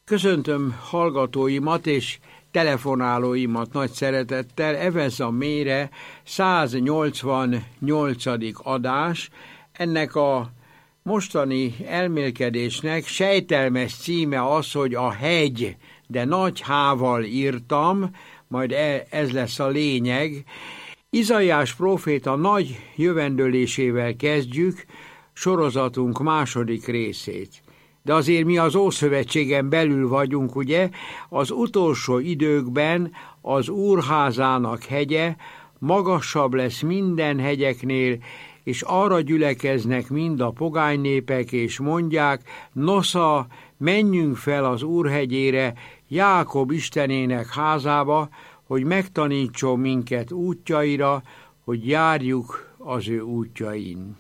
Köszöntöm hallgatóimat és telefonálóimat nagy szeretettel. Ez a mélyre 188. adás. Ennek a mostani elmélkedésnek sejtelmes címe az, hogy a hegy, de nagy H-val írtam, majd ez lesz a lényeg. Izaiás próféta nagy jövendőlésével kezdjük sorozatunk második részét. De azért mi az Ószövetségen belül vagyunk, ugye? Az utolsó időkben az Úrházának hegye magasabb lesz minden hegyeknél, és arra gyülekeznek mind a pogány népek, és mondják, nosza, menjünk fel az Úrhegyére, Jákob Istenének házába, hogy megtanítson minket útjaira, hogy járjuk az ő útjain.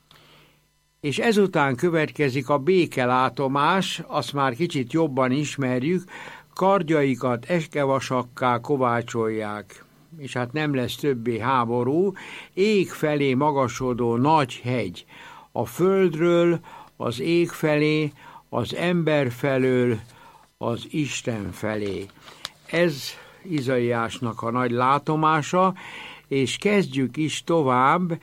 És ezután következik a békelátomás, azt már kicsit jobban ismerjük, kardjaikat eskevasakká kovácsolják, és hát nem lesz többé háború, ég felé magasodó nagy hegy, a földről, az ég felé, az ember felől, az Isten felé. Ez Izaiásnak a nagy látomása, és kezdjük is tovább.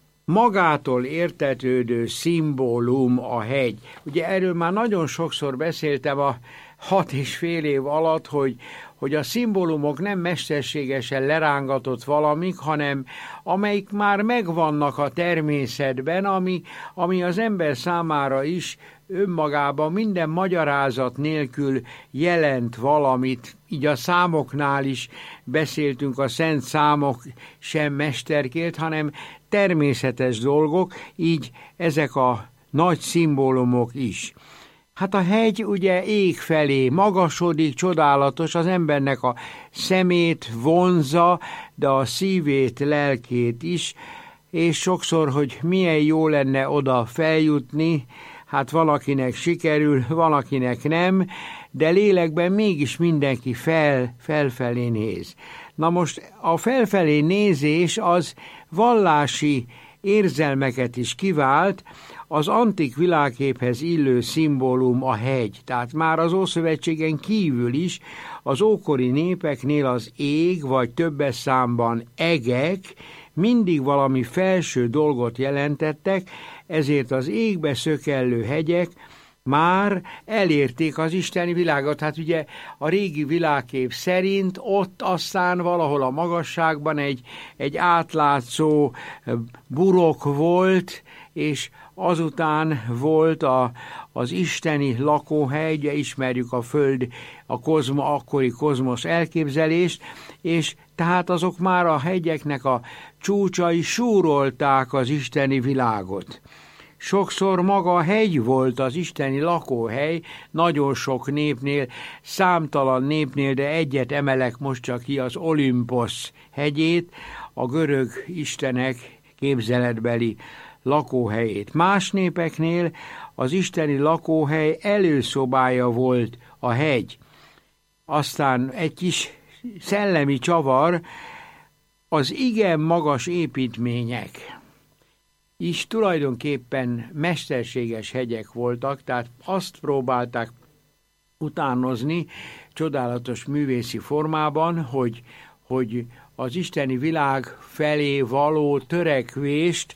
Magától értetődő szimbólum a hegy. Ugye erről már nagyon sokszor beszéltem a 6,5 év alatt, hogy a szimbólumok nem mesterségesen lerángatott valamik, hanem amelyik már megvannak a természetben, ami az ember számára is önmagában minden magyarázat nélkül jelent valamit. Így a számoknál is beszéltünk, a szent számok sem mesterkélt, hanem természetes dolgok, így ezek a nagy szimbólumok is. Hát a hegy ugye ég felé magasodik, csodálatos, az embernek a szemét vonzza, de a szívét, lelkét is, és sokszor, hogy milyen jó lenne oda feljutni, hát valakinek sikerül, valakinek nem, de lélekben mégis mindenki felfelé néz. Na most a felfelé nézés az vallási érzelmeket is kivált, az antik világképhez illő szimbólum a hegy, tehát már az Ószövetségen kívül is az ókori népeknél az ég, vagy többes számban egek mindig valami felső dolgot jelentettek, ezért az égbe szökellő hegyek már elérték az isteni világot. Hát ugye a régi világkép szerint ott aztán valahol a magasságban egy átlátszó burok volt, és azután volt az isteni lakóhely, ugye ismerjük a Föld, akkori kozmosz elképzelést, és tehát azok már a hegyeknek a csúcsai súrolták az isteni világot. Sokszor maga a hegy volt az isteni lakóhely, nagyon sok népnél, számtalan népnél, de egyet emelek most csak ki, az Olimposz hegyét, a görög istenek képzeletbeli lakóhelyét. Más népeknél az isteni lakóhely előszobája volt a hegy. Aztán egy kis szellemi csavar, az igen magas építmények is tulajdonképpen mesterséges hegyek voltak, tehát azt próbálták utánozni csodálatos művészi formában, hogy az isteni világ felé való törekvést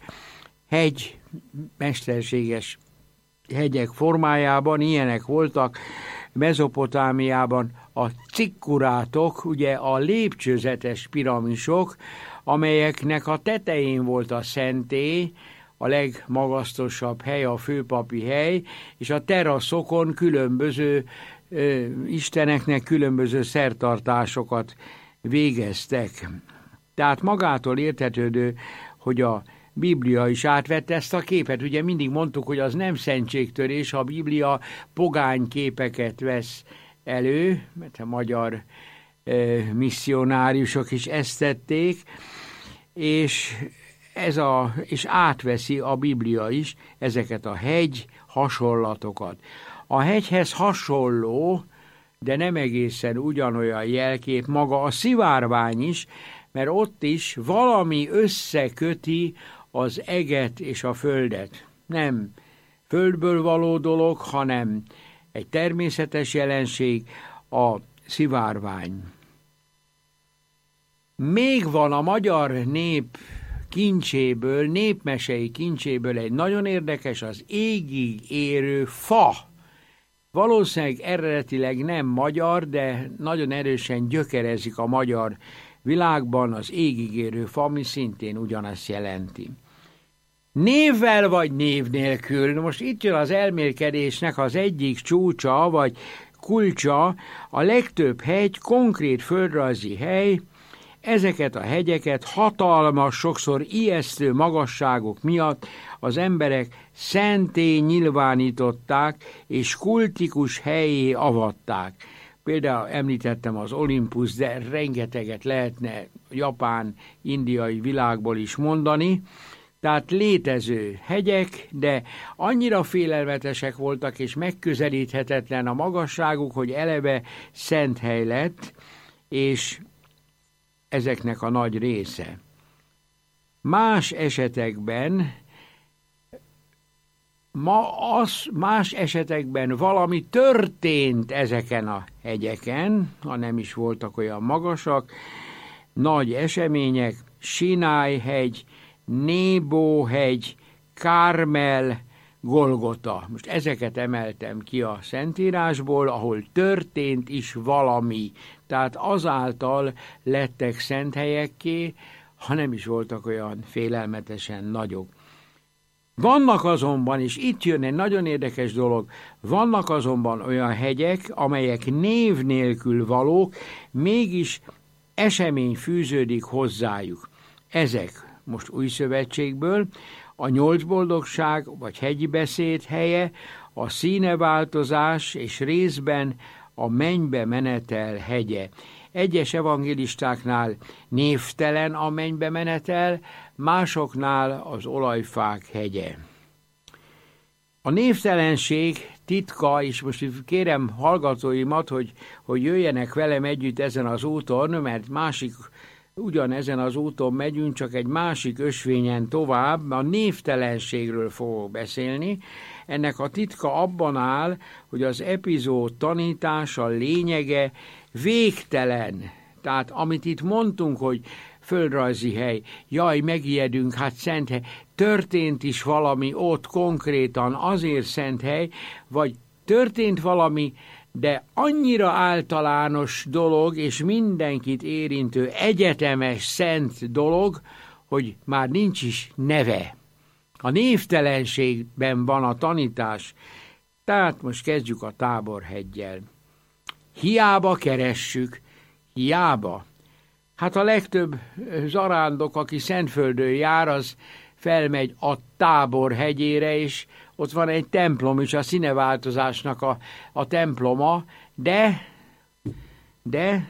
mesterséges hegyek formájában, ilyenek voltak Mezopotámiában a cikkurátok, ugye a lépcsőzetes piramisok, amelyeknek a tetején volt a szentély, a legmagasztosabb hely, a főpapi hely, és a teraszokon különböző isteneknek különböző szertartásokat végeztek. Tehát magától értetődő, hogy a Biblia is átvette ezt a képet. Ugye mindig mondtuk, hogy az nem szentségtörés, ha a Biblia pogány képeket vesz elő, mert a magyar misszionáriusok is ezt tették, és átveszi a Biblia is ezeket a hegy hasonlatokat. A hegyhez hasonló, de nem egészen ugyanolyan jelkép maga a szivárvány is, mert ott is valami összeköti az eget és a földet. Nem földből való dolog, hanem egy természetes jelenség, a szivárvány. Még van a magyar nép kincséből, népmesei kincséből egy nagyon érdekes, az égig érő fa. Valószínűleg eredetileg nem magyar, de nagyon erősen gyökerezik a magyar világban az égig érő fa, ami szintén ugyanazt jelenti. Névvel vagy név nélkül, most itt jön az elmélkedésnek az egyik csúcsa vagy kulcsa, a legtöbb hegy konkrét földrajzi hely. Ezeket a hegyeket hatalmas, sokszor ijesztő magasságok miatt az emberek szenté nyilvánították és kultikus helyé avatták. Például említettem az Olympus, de rengeteget lehetne japán, indiai világból is mondani. Tehát létező hegyek, de annyira félelmetesek voltak és megközelíthetetlen a magasságuk, hogy eleve szent hely lett, és ezeknek a nagy része. Más esetekben valami történt ezeken a hegyeken, ha nem is voltak olyan magasak, nagy események, Sinály-hegy, Nébó-hegy, Kármel, Golgota. Most ezeket emeltem ki a Szentírásból, ahol történt is valami. Tehát azáltal lettek szent helyekké, ha nem is voltak olyan félelmetesen nagyok. Vannak azonban, és itt jön egy nagyon érdekes dolog, vannak azonban olyan hegyek, amelyek név nélkül valók, mégis esemény fűződik hozzájuk. Ezek most Új Szövetségből, a 8 boldogság vagy hegyi beszéd helye, a színeváltozás és részben a mennybe menetel hegye. Egyes evangélistáknál névtelen a mennybe menetel, másoknál az olajfák hegye. A névtelenség titka, és most kérem hallgatóimat, hogy jöjjenek velem együtt ezen az úton, mert ugyanezen az úton megyünk, csak egy másik ösvényen tovább, a névtelenségről fogok beszélni. Ennek a titka abban áll, hogy az epizód tanítása lényege végtelen. Tehát amit itt mondtunk, hogy földrajzi hely, jaj, megijedünk, hát szent hely, történt is valami ott konkrétan, azért szent hely, vagy történt valami, de annyira általános dolog, és mindenkit érintő egyetemes, szent dolog, hogy már nincs is neve. A névtelenségben van a tanítás. Tehát most kezdjük a Táborheggyel. Hiába keressük, hiába. Hát a legtöbb zarándok, aki Szentföldön jár, az felmegy a Tábor hegyére, és ott van egy templom is, a színeváltozásnak a temploma, de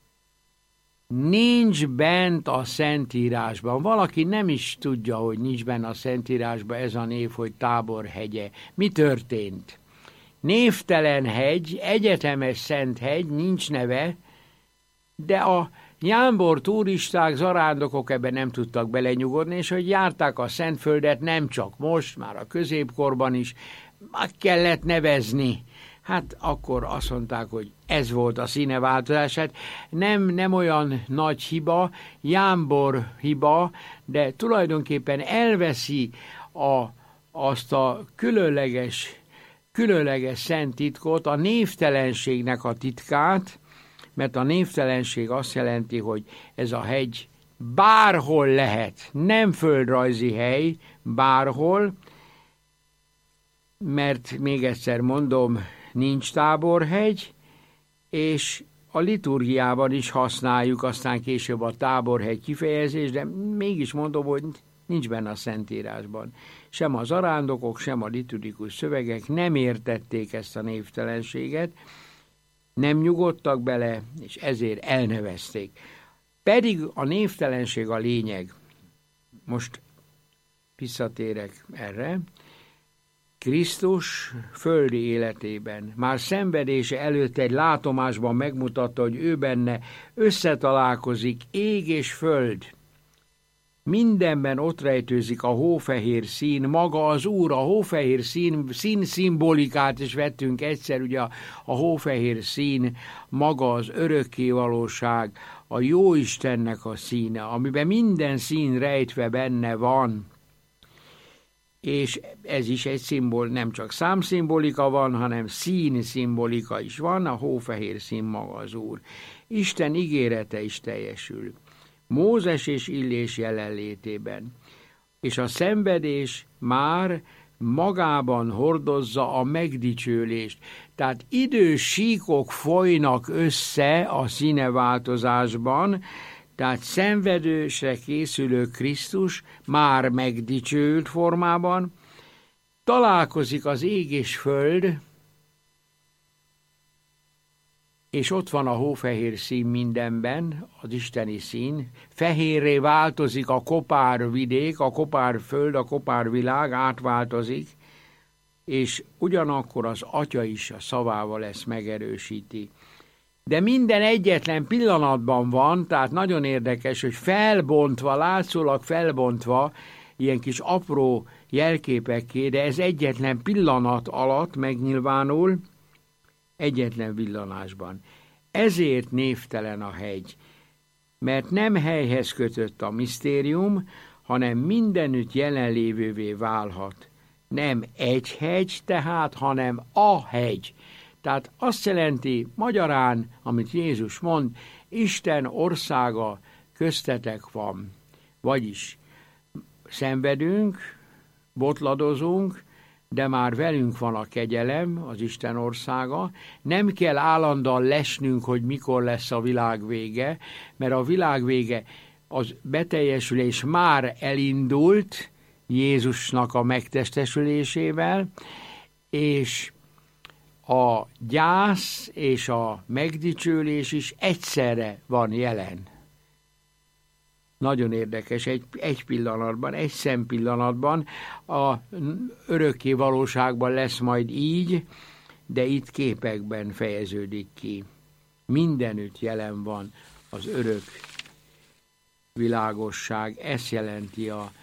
nincs bent a Szentírásban. Valaki nem is tudja, hogy nincs bent a Szentírásban ez a név, hogy Tábor hegye. Mi történt? Névtelen hegy, egyetemes szent hegy, nincs neve, de a jámbor turisták, zarándokok ebben nem tudtak belenyugodni, és hogy járták a Szentföldet, nem csak most, már a középkorban is, meg kellett nevezni. Hát akkor azt mondták, hogy ez volt a színeváltozás. Hát nem olyan nagy hiba, jámbor hiba, de tulajdonképpen elveszi azt a különleges szent titkot, a névtelenségnek a titkát, mert a névtelenség azt jelenti, hogy ez a hegy bárhol lehet, nem földrajzi hely, bárhol, mert még egyszer mondom, nincs Táborhegy, és a liturgiában is használjuk, aztán később a Táborhegy kifejezés, de mégis mondom, hogy nincs benne a Szentírásban. Sem a zarándokok, sem a liturgikus szövegek nem értették ezt a névtelenséget, nem nyugodtak bele, és ezért elnevezték. Pedig a névtelenség a lényeg. Most visszatérek erre. Krisztus földi életében, már szenvedése előtt egy látomásban megmutatta, hogy ő benne összetalálkozik ég és föld. Mindenben ott rejtőzik a hófehér szín, maga az Úr, a hófehér szín szimbolikát is vettünk egyszer, ugye a hófehér szín, maga az örökkévalóság, a Jóistennek a színe, amiben minden szín rejtve benne van. És ez is egy szimbol, nem csak számszimbolika van, hanem szín szimbolika is van, a hófehér szín maga az Úr. Isten ígérete is teljesül. Mózes és Illés jelenlétében. És a szenvedés már magában hordozza a megdicsőlést. Tehát idős síkok folynak össze a színeváltozásban, tehát szenvedősre készülő Krisztus már megdicsőült formában, találkozik az ég és föld, és ott van a hófehér szín mindenben, az isteni szín, fehérré változik a kopár vidék, a kopár föld, a kopár világ átváltozik, és ugyanakkor az Atya is a szavával ezt megerősíti. De minden egyetlen pillanatban van, tehát nagyon érdekes, hogy felbontva, látszólag felbontva, ilyen kis apró jelképekké, de ez egyetlen pillanat alatt megnyilvánul, egyetlen villanásban. Ezért névtelen a hegy, mert nem helyhez kötött a misztérium, hanem mindenütt jelenlévővé válhat. Nem egy hegy tehát, hanem a hegy. Tehát azt jelenti magyarán, amit Jézus mond, Isten országa köztetek van. Vagyis szenvedünk, botladozunk, de már velünk van a kegyelem, az Isten országa. Nem kell állandóan lesnünk, hogy mikor lesz a világ vége, mert a világ vége, az beteljesülés már elindult Jézusnak a megtestesülésével, és a gyász és a megdicsőlés is egyszerre van jelen. Nagyon érdekes, egy pillanatban, egy szempillanatban, a örökké valóságban lesz majd így, de itt képekben fejeződik ki. Mindenütt jelen van az örök világosság, ezt jelenti a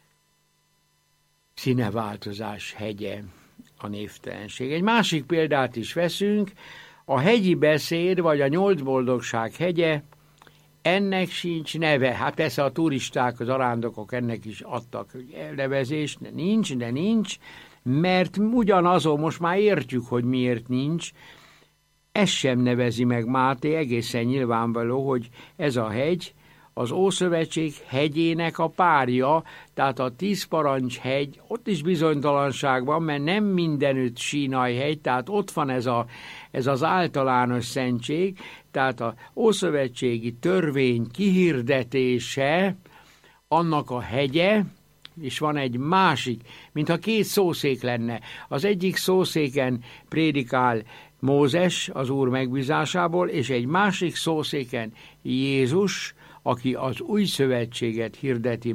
színeváltozás hegye, a névtelenség. Egy másik példát is veszünk, a hegyi beszéd, vagy a 8 boldogság hegye, ennek sincs neve. Hát persze a turisták, az arándokok ennek is adtak elnevezést, de nincs, mert ugyanazon, most már értjük, hogy miért nincs, ezt sem nevezi meg Máté, egészen nyilvánvaló, hogy ez a hegy, az Ószövetség hegyének a párja, tehát a 10 parancs hegy, ott is bizonytalanság van, mert nem mindenütt Sínai hegy, tehát ott van ez az általános szentség, tehát az ószövetségi törvény kihirdetése, annak a hegye, és van egy másik, mintha 2 szószék lenne. Az egyik szószéken prédikál Mózes az Úr megbízásából, és egy másik szószéken Jézus, aki az új szövetséget hirdeti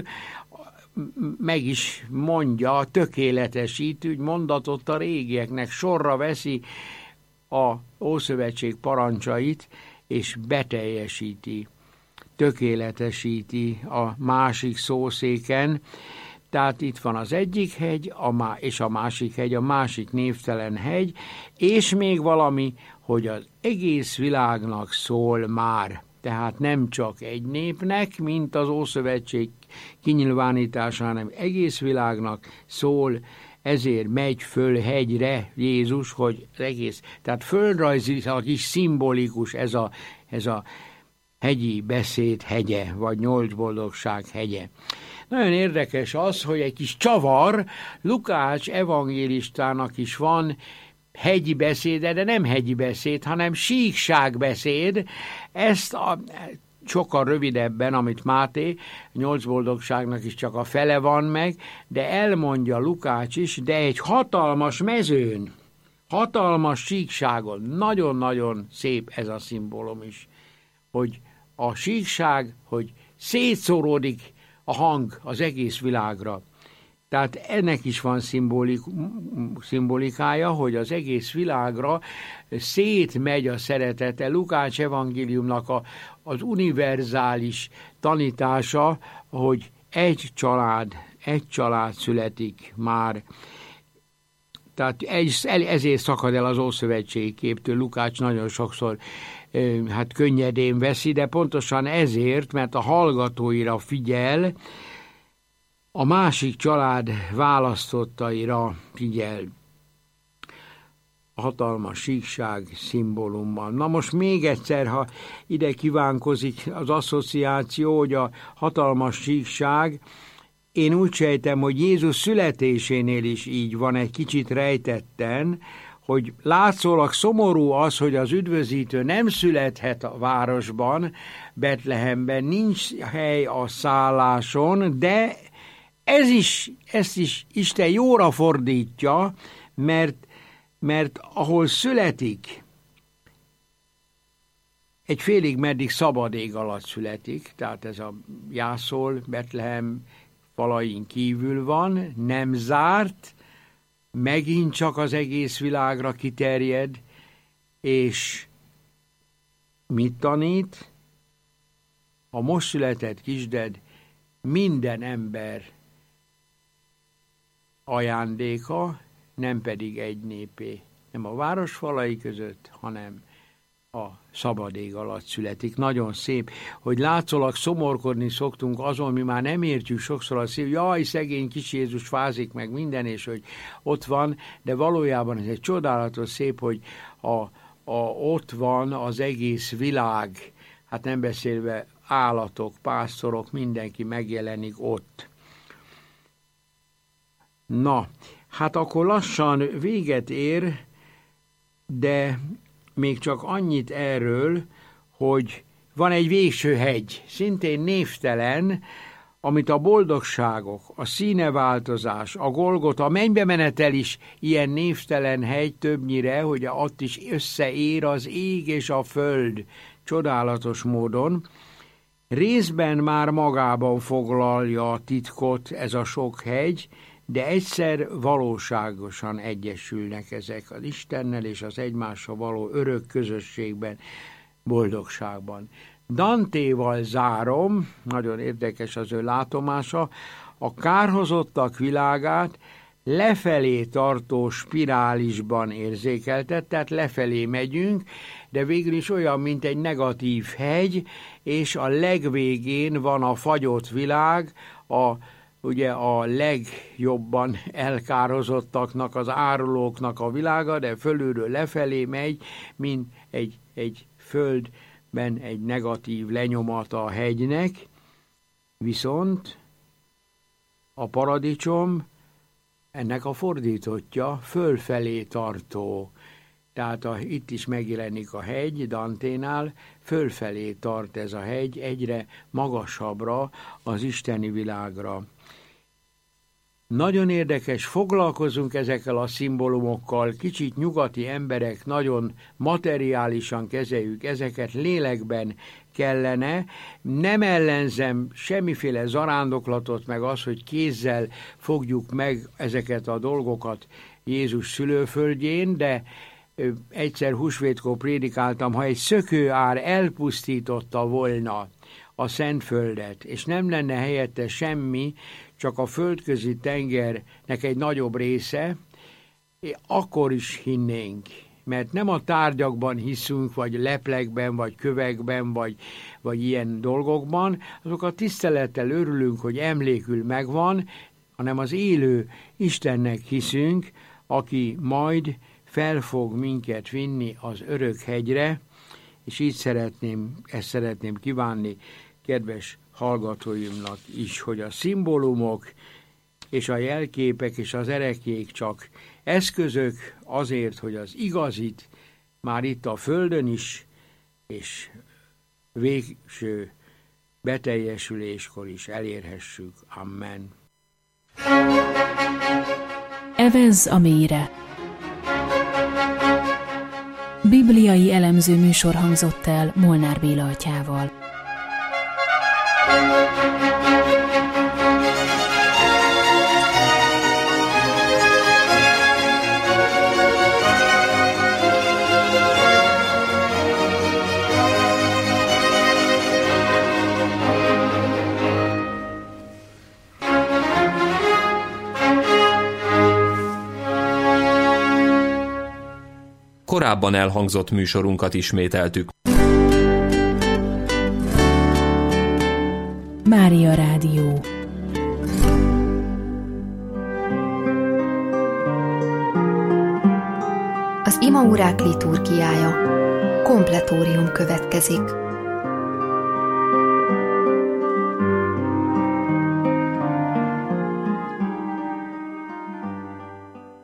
meg is mondja, tökéletesít, úgy mondatot a régieknek, sorra veszi a Ószövetség parancsait, és beteljesíti, tökéletesíti a másik szószéken. Tehát itt van az egyik hegy, és a másik hegy, a másik névtelen hegy, és még valami, hogy az egész világnak szól már. Tehát nem csak egy népnek, mint az Ószövetség kinyilvánítása, hanem egész világnak szól, ezért megy föl hegyre Jézus, hogy az egész, tehát földrajzilag is szimbolikus ez a hegyi beszéd hegye, vagy 8 boldogság hegye. Nagyon érdekes az, hogy egy kis csavar, Lukács evangélistának is van hegyi beszéde, de nem hegyi beszéd, hanem síkságbeszéd. Ezt sokkal rövidebben, amit Máté, 8 boldogságnak is csak a fele van meg, de elmondja Lukács is, de egy hatalmas mezőn, hatalmas síkságon, nagyon-nagyon szép ez a szimbólum is, hogy a síkság, hogy szétszóródik a hang az egész világra. Tehát ennek is van szimbolikája, hogy az egész világra szétmegy a szeretete. Lukács evangéliumnak az univerzális tanítása, hogy egy család születik már. Tehát ezért szakad el az Ószövetségi képtől. Lukács nagyon sokszor könnyedén veszi, de pontosan ezért, mert a hallgatóira figyel, a másik család választottaira figyel. A hatalmas síkság szimbólumban. Na most még egyszer, ha ide kívánkozik az asszociáció, hogy a hatalmas síkság, én úgy sejtem, hogy Jézus születésénél is így van, egy kicsit rejtetten, hogy látszólag szomorú az, hogy az üdvözítő nem születhet a városban, Betlehemben, nincs hely a szálláson, de ezt is Isten jóra fordítja, mert ahol születik, egy félig meddig szabad ég alatt születik, tehát ez a jászol, Betlehem falain kívül van, nem zárt, megint csak az egész világra kiterjed, és mit tanít? A most született kisded minden ember ajándéka, nem pedig egy népé. Nem a város falai között, hanem a szabad ég alatt születik. Nagyon szép, hogy látszólag szomorkodni szoktunk azon, mi már nem értjük sokszor a szív, jaj, szegény kis Jézus fázik meg minden, és hogy ott van, de valójában ez egy csodálatos szép, hogy ott van az egész világ, hát nem beszélve állatok, pásztorok, mindenki megjelenik ott. Na, hát akkor lassan véget ér, de még csak annyit erről, hogy van egy végső hegy, szintén névtelen, amit a boldogságok, a színeváltozás, a Golgota, a mennybe menetel is ilyen névtelen hegy többnyire, hogy ott is összeér az ég és a föld csodálatos módon. Részben már magában foglalja a titkot ez a sok hegy, de egyszer valóságosan egyesülnek ezek az Istennel és az egymással való örök közösségben, boldogságban. Dantéval zárom, nagyon érdekes az ő látomása, a kárhozottak világát lefelé tartó spirálisban érzékeltet, tehát lefelé megyünk, de végül is olyan, mint egy negatív hegy, és a legvégén van a fagyott világ, ugye a legjobban elkározottaknak, az árulóknak a világa, de fölülről lefelé megy, mint egy földben egy negatív lenyomata a hegynek, viszont a paradicsom ennek a fordítottja fölfelé tartó. Tehát itt is megjelenik a hegy, Danténál, fölfelé tart ez a hegy, egyre magasabbra az isteni világra. Nagyon érdekes, foglalkozunk ezekkel a szimbólumokkal, kicsit nyugati emberek, nagyon materiálisan kezeljük ezeket, lélekben kellene. Nem ellenzem semmiféle zarándoklatot, meg az, hogy kézzel fogjuk meg ezeket a dolgokat Jézus szülőföldjén, de egyszer húsvétkor prédikáltam, ha egy szökőár elpusztította volna a Szentföldet, és nem lenne helyette semmi, csak a földközi tengernek egy nagyobb része, akkor is hinnénk. Mert nem a tárgyakban hiszünk, vagy leplekben, vagy kövekben, vagy ilyen dolgokban, azokat tisztelettel örülünk, hogy emlékül megvan, hanem az élő Istennek hiszünk, aki majd fel fog minket vinni az örök hegyre, és így szeretném kívánni kedves hallgatóimnak is, hogy a szimbólumok és a jelképek és az erekék csak eszközök azért, hogy az igazit már itt a földön is, és végső beteljesüléskor is elérhessük. Amen. Evezz a mélyre. Bibliai elemző műsor hangzott el Molnár Béla atyával. korábban elhangzott műsorunkat ismételtük. Mária Rádió. Az imaórák liturgiája. Kompletórium következik.